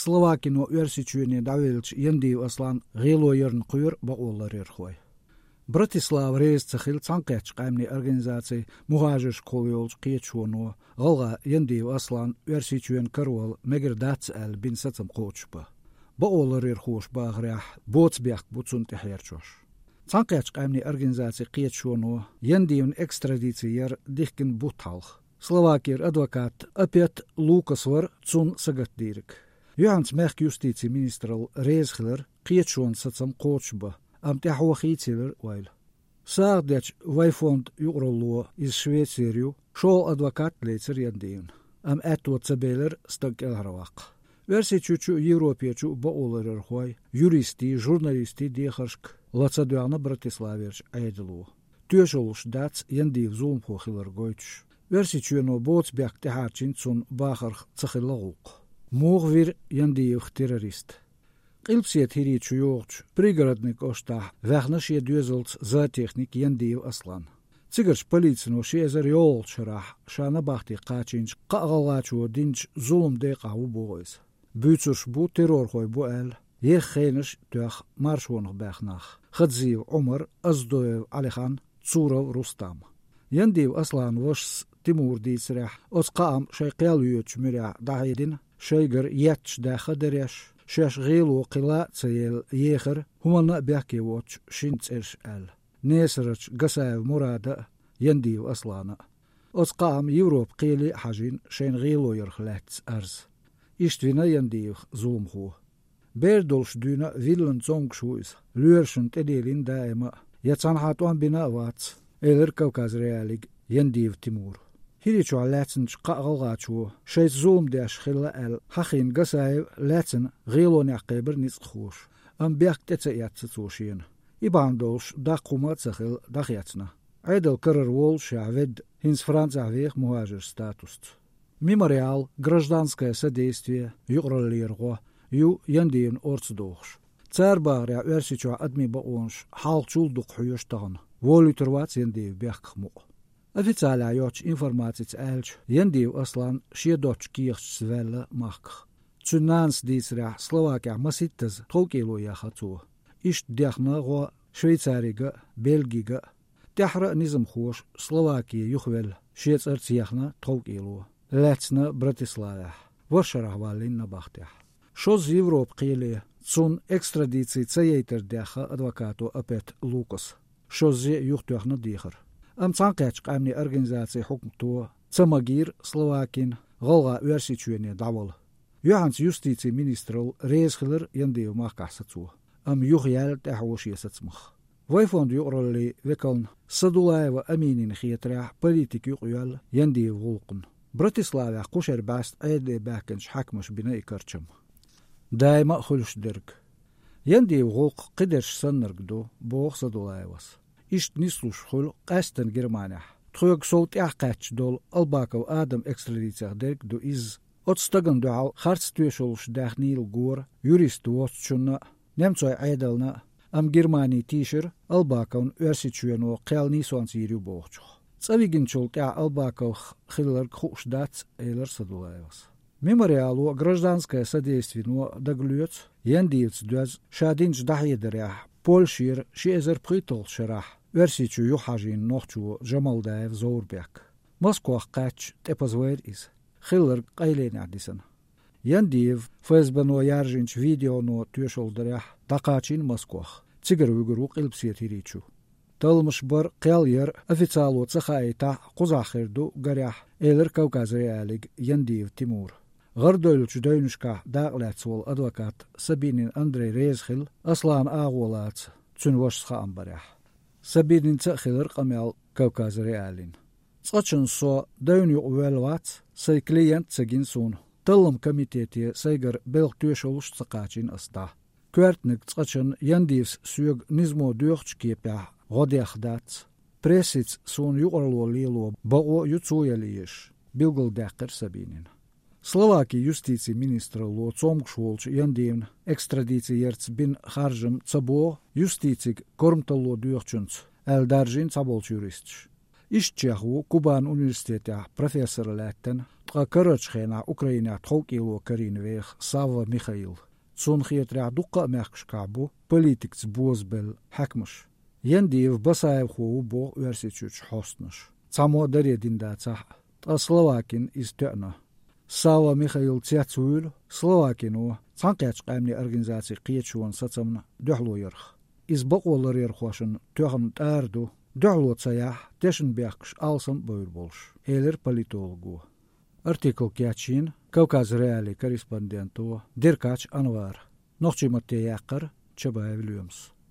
Slovakino ürsüçüne davilç Yendiv aslan gelo yern quyur ba ollar erxoy. Bratislava reiz цахил цанкач qamni organizatsiya muhajir qo'lyolch qiyechuno g'alga Yendiv aslan ürsüçüen karwal megerdats al bin satsam qo'chpa. Ba ollar erxosh ba grah botsbek butsun teherchosh. Цанкач qamni organizatsiya qiyechuno Yendivn ekstradiciyer dihkin butalch. Slovakir advokat опять Лукасвар цун сагатдирик. Юанс мех юстиции министрал Резхлер qiyechuon satsam qochba. Am tehwachitseler wail. Saagdech Vajfond Jurollo is Šveicirju, šol advokat leicer Jendien. Am etwatsabeler stag elharawaq. Versichuchu Европечу baolerer hoy, juristi, журналисти дехаршк, лацадуана Братиславерч айделу. Тюшолш дац Jendiev zulmhochiler goitsch. Versichuno bootsbek teharchin zun bacharch tsachilaguk. Moogwir Jendiev terrorist. Qilpsiet hirichu yoğç, prigradnik oşta, vəxnaş yedüzolts zatechnik Yendiv aslan. Tsigarç politsino şezer yolçırah, şana baxti qaçinç, qağalaçu dinç zulum deqavu boğuz. Büytsuş bu terror xoy bu el, yexxeniş tüx marşvonuq bəxnax. Xadziv Umar, Azdoyev Alixan, Tsurov Rustam. Yendiv aslan voş Timur ditsrah, osqaam şeyqel yüç mürah dahidin, şeygir yetç daxa dereş. Шеш гейло қила цел ехер хумана бяки воч шинцеш эл. Несерч гасаев мурада Yendiev аслана. Осқам Европ қили хажин шен гейло ерхлац арз. Иштвина Yendiev зумху. Бердолш дюна виллен цонгшуис. Люершен теделин даема. Яцан хатуан бина вац. Элер Кавказ реалиг Yendiev Timur. Hirichu Latinch qaqalgachu shay zoom dash khilla al hakhin gasay Latin gilon yaqibr nisxush am biaqtet yatsutsushin ibandosh daquma tsakhil dakhyatsna aidel karar wol shawed hins Франция вех muhajir status Memorial гражданское содействие юралерго ю Yendien orthodox Царбаря версичу адми баонш халчул дуqhuyushtagan voliterwat Yendiev biaqmu Официально йоч информациц элч Yendiev aslan шедоч кирчсвелла мах. Цунанс дисра Словакия маситтаз толкило яхацу. Иш дяхна го Швейцарига, Бельгига. Тяхра низм хош Словакия юхвел шецерц яхна толкило. Лецна Братислава. Вошарах валин на бахтях. Шоз Европ қиле цун экстрадиции цейтер дяха адвокату опять Лукас. Шозе юхтяхна дихар. Am цанкач qamni organizatsiya hukmtu Tsamagir Slovakin g'olga ürsüçüene davol. Юханс юстиции министрал Резхлер Yendiev mahkasatsu. Am юхял тахвош ясацмах. Вайфонд юралли векалн Садулаева Аминин хиятра политик юqyal Yendiev гулqun. Братислава qusher bast ayde bakens hakmush bina ikarcham. Daima khulshdirk. Yendiev gulq qidersh sannergdo boq Sadulaevas. Ишт нислуш хол qastan Германия. Трюк солт яқач дол Албаков Адам экстрадициях дерк до из отстаган дуал харцтуешолш дахнил гор юрист вотчуна немцой айдална am Германии тишер Албаков ürsüçüeno qelni сонсирю боғчу. Цавигин чолтя Албаков хиллер хушдац эйлер Садулаевас. Мемориалу гражданское содействие даглюц Yendiev дёз шадинч дахидеря Польшир шезер притол шарах. Versichu юхажин нохчу Джамалдаев Зорбек. Москва qaч тепазвер из. Хиллер qайлен адисан. Yendiev фэсбано яржинч видеоно тюшолдырях тақачин Москва. Цигар угуру qilpsiet hirичу. Талмыш бар qялер официалу цахайта quzахирду гарях элер Кавказ реалиг Yendiev Timur. Гардойлчу дойнушка дағлацвол адвокат Сабинин Андрей Резхил аслан ағолац цунвошсха амбарях. Сабинин цахилер qamyal Кавказ реалин. Цачын со дойну уэлвац сай клиент цагин сун. Талым комитете сайгар белктюшолуш цақачин аста. Квертник цачын Yendiev сүйг низмо дүйхч кепя годяхдац. Пресиц сун юqarlo лило бао юцуялиеш. Билгл дақыр Сабинин. Словакия юстиции министра Ло Цонгшволч Yendien экстрадициерц бин харжым цабо юстицик кормтало дүйхчунц. Элдаржин цаболч юристч. İşçiğu Kuban Üniversiteti professorlardan Karaçxena Ukrayna tolkilo Karinveh Sava Mikhail. Sonxiyatra duqa mekşkabu politikts bozbel hakmış. Yendiv basayev xu bo üniversiteç hostnuş. Samo daredinda tsah. Slovakin istöna. Sava Mikhail Tsetsul Slovakinu Tsanqachqamni organizatsiya qiyechuan satsamna döhloyarx. İzbaqolar yerxoşun töhn tardu döhlotsayah teşinbekş alsam boyur bolş. Eler politologu. Artikl Kyaçin Kavkaz Reali korrespondentu Derkaç Anvar. Noqçimatya yaqar Çabayev Williams.